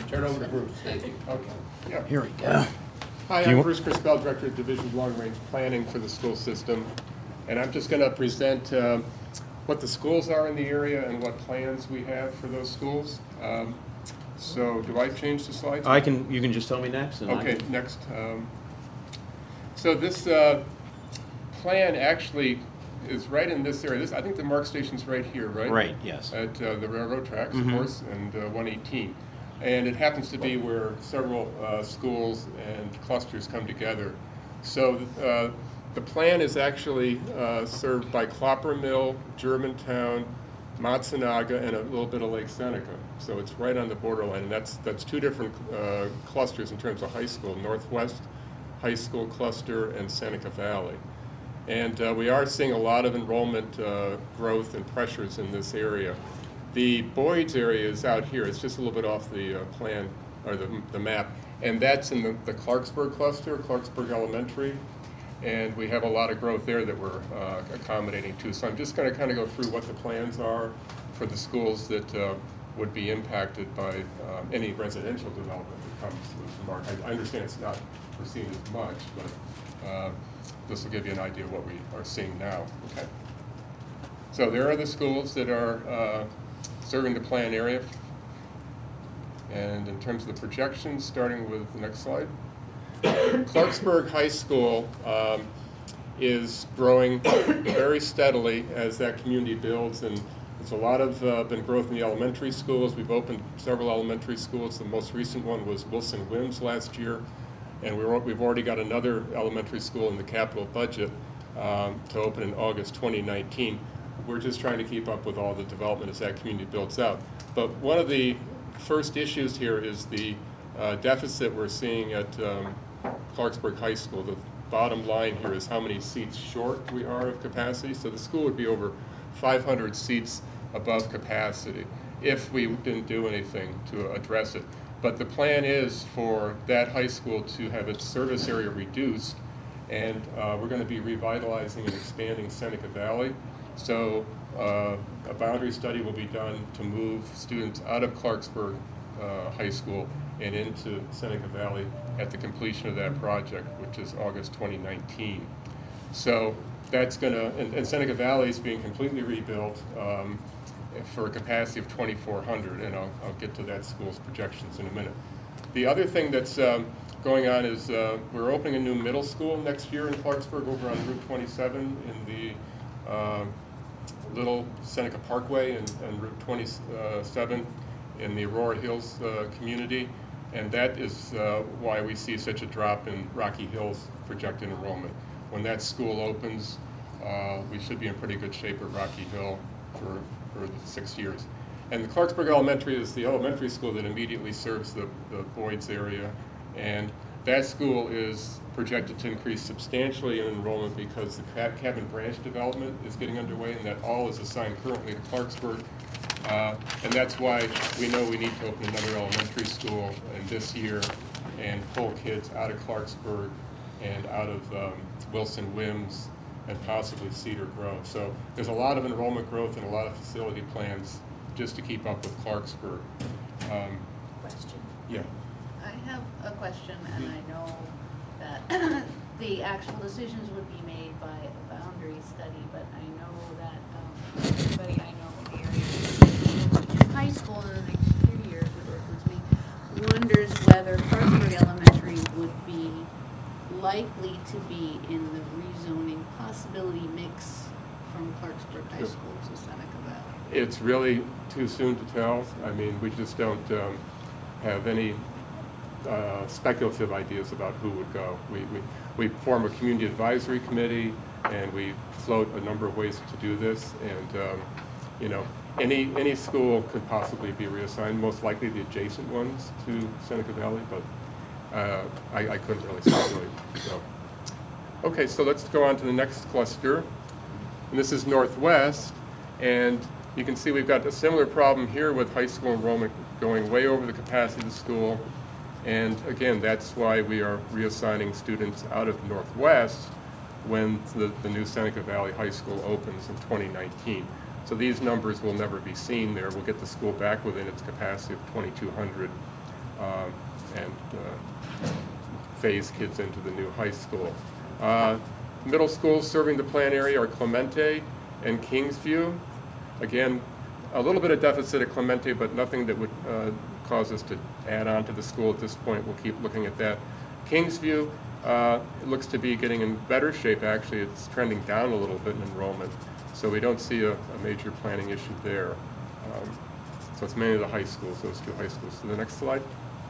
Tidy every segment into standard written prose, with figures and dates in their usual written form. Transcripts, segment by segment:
Turn it over to Bruce. Thank you. Okay. Yeah. Here we go. Hi, I'm Bruce Crispell, Director of Division of Long Range Planning for the school system. And I'm just going to present what the schools are in the area and what plans we have for those schools. So do I change the slides? You can just tell me next. And Okay, next. So this plan actually is right in this area. I think the MARC station's right here, right? Right, yes. At the railroad tracks, of course, and 118. And it happens to be where several schools and clusters come together. So the plan is actually served by Clopper Mill, Germantown, Matsunaga, and a little bit of Lake Seneca. So it's right on the borderline, and that's two different clusters in terms of high school: Northwest High School Cluster and Seneca Valley. And we are seeing a lot of enrollment growth and pressures in this area. The Boyd's area is out here. It's just a little bit off the plan, or the map. And that's in the Clarksburg cluster, Clarksburg Elementary. And we have a lot of growth there that we're accommodating too. So I'm just going to kind of go through what the plans are for the schools that would be impacted by any residential development that comes with the MARC. I understand it's not foreseen as much, but this will give you an idea of what we are seeing now. Okay. So there are the schools that are serving the plan area. And in terms of the projections, starting with the next slide. Clarksburg High School is growing very steadily as that community builds, and there's a lot of been growth in the elementary schools. We've opened several elementary schools. The most recent one was Wilson Wims last year, and we've already got another elementary school in the capital budget to open in August 2019. We're just trying to keep up with all the development as that community builds out. But one of the first issues here is the deficit we're seeing at Clarksburg High School. The bottom line here is how many seats short we are of capacity. So the school would be over 500 seats above capacity if we didn't do anything to address it. But the plan is for that high school to have its service area reduced, and we're going to be revitalizing and expanding Seneca Valley. So a boundary study will be done to move students out of Clarksburg High School and into Seneca Valley at the completion of that project, which is August 2019. So that's going to, and Seneca Valley is being completely rebuilt for a capacity of 2,400, and I'll get to that school's projections in a minute. The other thing that's going on is we're opening a new middle school next year in Clarksburg over on Route 27 in the Little Seneca Parkway and Route 27 in the Aurora Hills community. And that is why we see such a drop in Rocky Hills projected enrollment. When that school opens, we should be in pretty good shape at Rocky Hill for the 6 years. And the Clarksburg Elementary is the elementary school that immediately serves the Boyd's area. And that school is projected to increase substantially in enrollment because the Cabin Branch development is getting underway, and that all is assigned currently to Clarksburg. And that's why we know we need to open another elementary school in this year and pull kids out of Clarksburg and out of Wilson Wims and possibly Cedar Grove. So there's a lot of enrollment growth and a lot of facility plans just to keep up with Clarksburg. Question. Yeah. I have a question, and I know that the actual decisions would be made by a boundary study, but I know that everybody I know in the area in high school in the next 2 years would work with me wonders whether Clarksburg Elementary would be likely to be in the rezoning possibility mix from Clarksburg High School to Seneca Valley. It's really too soon to tell. I mean, we just don't have any speculative ideas about who would go. We form a community advisory committee, and we float a number of ways to do this. And you know, any school could possibly be reassigned. Most likely the adjacent ones to Seneca Valley, but I couldn't really speculate. So, okay, so let's go on to the next cluster. And this is Northwest, and you can see we've got a similar problem here with high school enrollment going way over the capacity of the school. And again, that's why we are reassigning students out of Northwest when the new Seneca Valley High School opens in 2019. So these numbers will never be seen there. We'll get the school back within its capacity of 2,200. and phase kids into the new high school. Middle schools serving the plan area are Clemente and Kingsview. Again, a little bit of deficit at Clemente, but nothing that would cause us to add on to the school at this point. We'll keep looking at that. Kingsview it looks to be getting in better shape, actually. It's trending down a little bit in enrollment, so we don't see a major planning issue there. So it's mainly the high schools, those two high schools. So the next slide.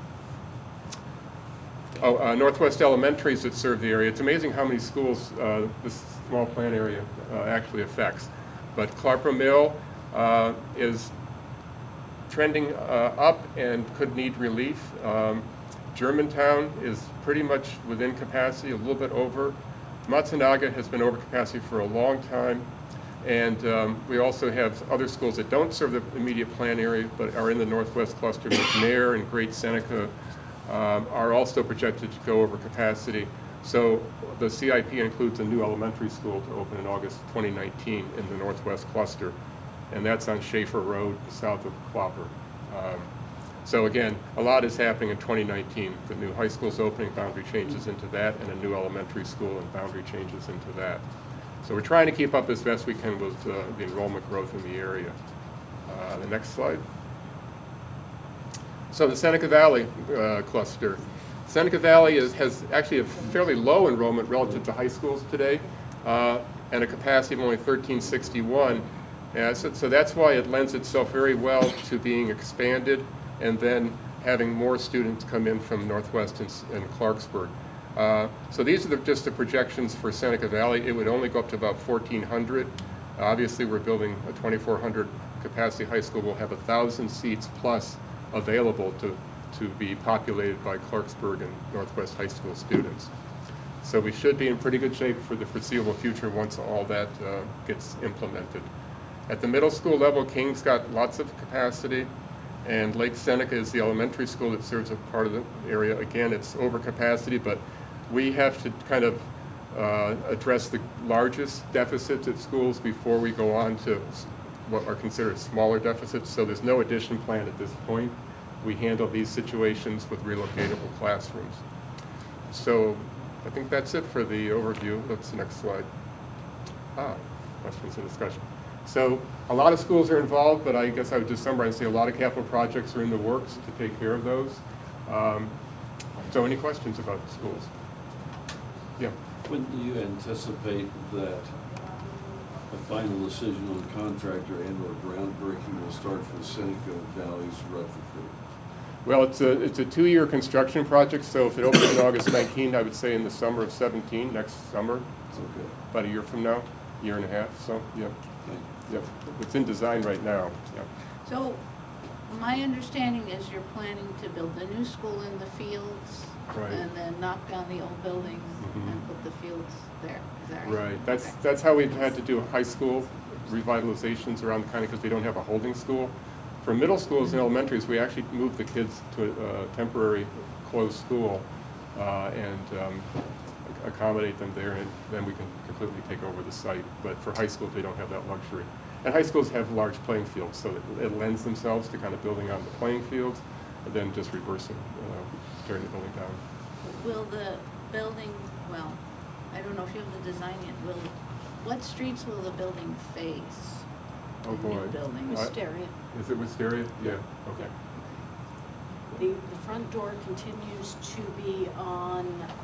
Northwest Elementaries that serve the area. It's amazing how many schools this small plan area actually affects. But Clarpra Mill is trending up and could need relief. Germantown is pretty much within capacity, a little bit over. Matsunaga has been over capacity for a long time. And we also have other schools that don't serve the immediate plan area but are in the Northwest cluster. McNair and Great Seneca are also projected to go over capacity. So the CIP includes a new elementary school to open in August 2019 in the Northwest cluster. And that's on Schaefer Road, south of Clopper. So again, a lot is happening in 2019. The new high school's opening, boundary changes into that, and a new elementary school and boundary changes into that. So we're trying to keep up as best we can with the enrollment growth in the area. The next slide. So the Seneca Valley cluster. Seneca Valley has actually a fairly low enrollment relative to high schools today, and a capacity of only 1,361. So that's why it lends itself very well to being expanded and then having more students come in from Northwest and Clarksburg. So these are just the projections for Seneca Valley. It would only go up to about 1,400. Obviously, we're building a 2,400 capacity high school. We'll have 1,000 seats plus available to be populated by Clarksburg and Northwest high school students. So we should be in pretty good shape for the foreseeable future once all that gets implemented. At the middle school level, King's got lots of capacity, and Lake Seneca is the elementary school that serves a part of the area. Again, it's over capacity, but we have to kind of address the largest deficits at schools before we go on to what are considered smaller deficits. So there's no addition plan at this point. We handle these situations with relocatable classrooms. So I think that's it for the overview. That's the next slide. Questions and discussion. So a lot of schools are involved, but I guess I would just summarize and say a lot of capital projects are in the works to take care of those. So any questions about the schools? Yeah. When do you anticipate that a final decision on contractor and/or groundbreaking will start for Seneca Valley's retrofit? Well, it's a 2-year construction project, so if it opens in August 19, I would say in the summer of 17, next summer. Okay. About a year from now, year and a half, so, yeah. Okay. Yep, it's in design right now. Yep. So, my understanding is you're planning to build the new school in the fields, Right. and then knock down the old buildings Mhm. and put the fields there. Is that right? Right, Okay. that's how we've had to do high school revitalizations around the county because we don't have a holding school. For middle schools and elementaries, we actually moved the kids to a temporary closed school and accommodate them there, and then we can completely take over the site. But for high schools, they don't have that luxury. And high schools have large playing fields, so it lends themselves to kind of building on the playing fields and then just reversing, tearing the building down. Will the building, well, I don't know if you have the design yet, what streets will the building face? Oh, The new boy. building. Wisteria. Is it Wisteria? Yeah, okay. The front door continues to be on,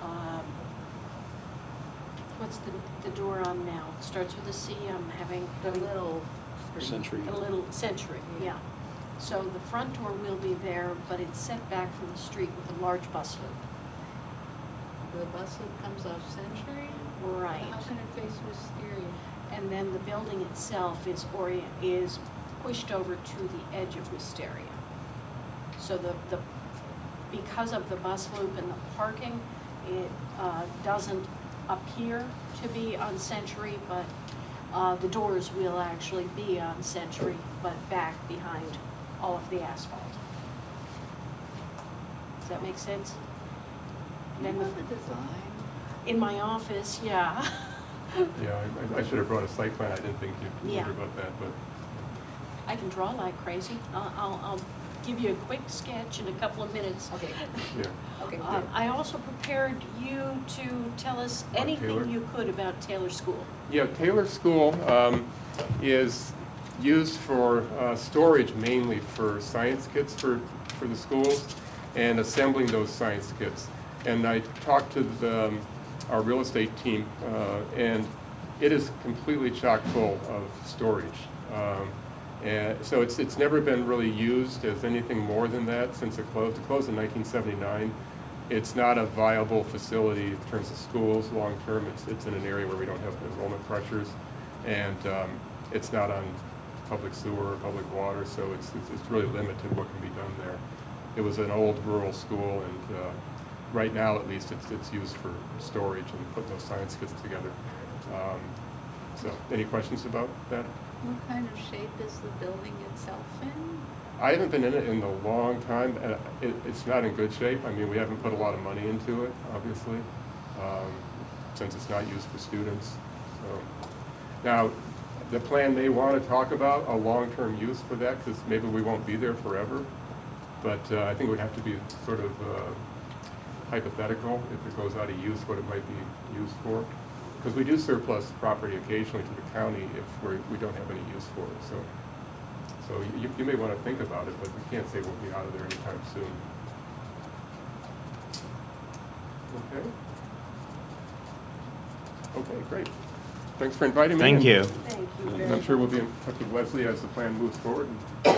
what's the door on now? It starts with a C, I'm having. The little Century. A little Century, yeah. So the front door will be there, but it's set back from the street with a large bus loop. The bus loop comes off Century? Right. How can it face Wisteria? And then the building itself is pushed over to the edge of Wisteria. So because of the bus loop and the parking, it doesn't appear to be on Century, but the doors will actually be on Century, but back behind all of the asphalt. Does that make sense? And You then know the design? in my office, yeah. Yeah, I should have brought a site plan. I didn't think you Yeah. wondered about that, but I can draw like crazy. I'll give give you a quick sketch in a couple of minutes. Okay, Yeah. okay. I also prepared you to tell us Taylor? anything you could about Taylor School. Yeah, Taylor School is used for storage mainly for science kits for the schools and assembling those science kits. And I talked to our real estate team, and it is completely chock full of storage. And so it's never been really used as anything more than that since it closed. It closed in 1979. It's not a viable facility in terms of schools long term. It's in an area where we don't have enrollment pressures, and it's not on public sewer or public water, so it's really limited what can be done there. It was an old rural school, and right now at least it's used for storage and putting those science kits together. So any questions about that? What kind of shape is the building itself in? I haven't been in it in a long time. It's not in good shape. I mean, we haven't put a lot of money into it, obviously, since it's not used for students. So now, the plan may want to talk about a long-term use for that, because maybe we won't be there forever. But I think it would have to be sort of hypothetical if it goes out of use, what it might be used for. Because we do surplus property occasionally to the county if we don't have any use for it. So you may want to think about it, but we can't say we'll be out of there anytime soon. Okay? Okay, great. Thanks for inviting me. Thank and you. Thank you very I'm much. sure we'll be in touch with Leslie as the plan moves forward.